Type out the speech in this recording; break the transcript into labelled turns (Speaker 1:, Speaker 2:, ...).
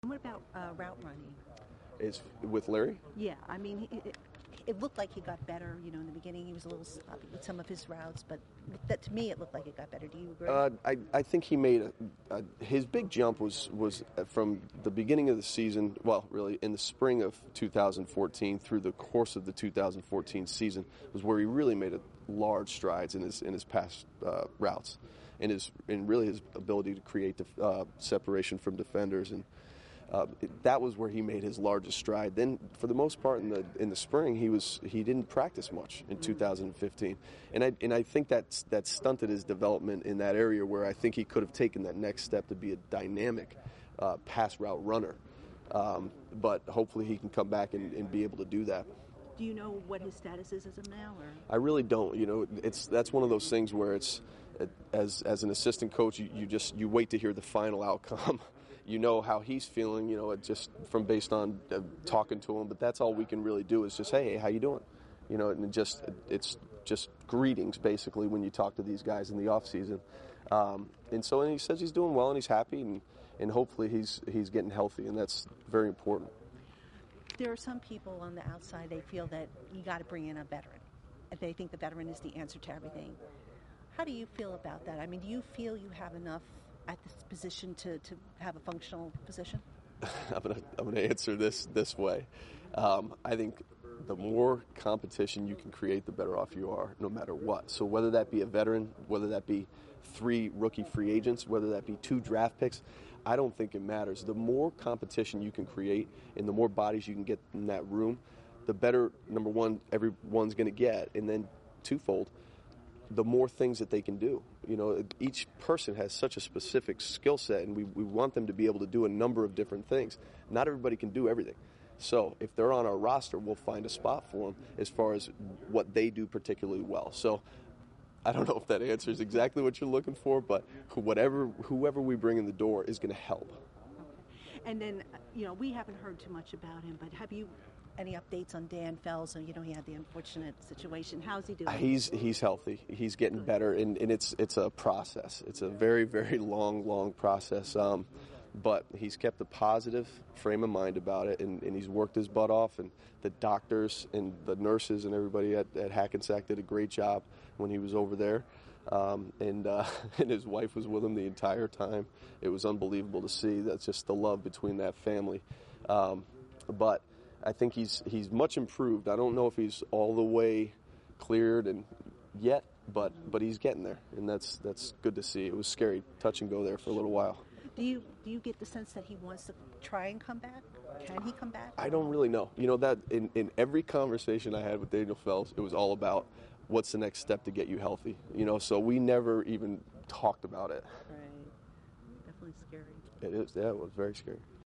Speaker 1: What about route running?
Speaker 2: Is with Larry?
Speaker 1: Yeah, I mean, it looked like he got better. In the beginning he was a little sloppy with some of his routes, but that to me it looked like it got better. Do you agree?
Speaker 2: I think he made his big jump was from the beginning of the season. Well, really in the spring of 2014 through the course of the 2014 season was where he really made large strides in his past routes, and really his ability to create separation from defenders and. That was where he made his largest stride. Then, for the most part, in the spring, he didn't practice much in 2015, and I think that stunted his development in that area where I think he could have taken that next step to be a dynamic pass route runner. But hopefully, he can come back and be able to do that.
Speaker 1: Do you know what his status is as of now? Or?
Speaker 2: I really don't. That's one of those things where it's as an assistant coach, you wait to hear the final outcome. You know how he's feeling, just from based on talking to him. But that's all we can really do is just, hey, how you doing? And it's just greetings basically when you talk to these guys in the off season. And he says he's doing well and he's happy and hopefully he's getting healthy, and that's very important.
Speaker 1: There are some people on the outside, they feel that you got to bring in a veteran. They think the veteran is the answer to everything. How do you feel about that? I mean, do you feel you have enough at this position to have a functional position?
Speaker 2: I'm gonna answer this way. I think the more competition you can create, the better off you are, no matter what. So whether that be a veteran, whether that be 3 rookie free agents, whether that be 2 draft picks, I don't think it matters. The more competition you can create and the more bodies you can get in that room, the better, number one, everyone's going to get. And then twofold, the more things that they can do. Each person has such a specific skill set, and we want them to be able to do a number of different things. Not everybody can do everything. So if they're on our roster, we'll find a spot for them as far as what they do particularly well. So I don't know if that answers exactly what you're looking for, but whoever we bring in the door is going to help.
Speaker 1: Okay. And then, we haven't heard too much about him, but have you any updates on Dan Fells? He had the unfortunate situation. How's he doing?
Speaker 2: He's healthy. He's getting better, and it's a process. It's a very, very long process. But he's kept a positive frame of mind about it, and he's worked his butt off, and the doctors and the nurses and everybody at Hackensack did a great job when he was over there. And his wife was with him the entire time. It was unbelievable to see. That's just the love between that family. But I think he's much improved. I don't know if he's all the way cleared and yet, but he's getting there, and that's good to see. It was scary, touch and go there for a little while.
Speaker 1: Do you get the sense that he wants to try and come back? Can he come back?
Speaker 2: I don't really know. That in every conversation I had with Daniel Fells, it was all about what's the next step to get you healthy. So we never even talked about it.
Speaker 1: Right. Definitely scary.
Speaker 2: It is. Yeah, it was very scary.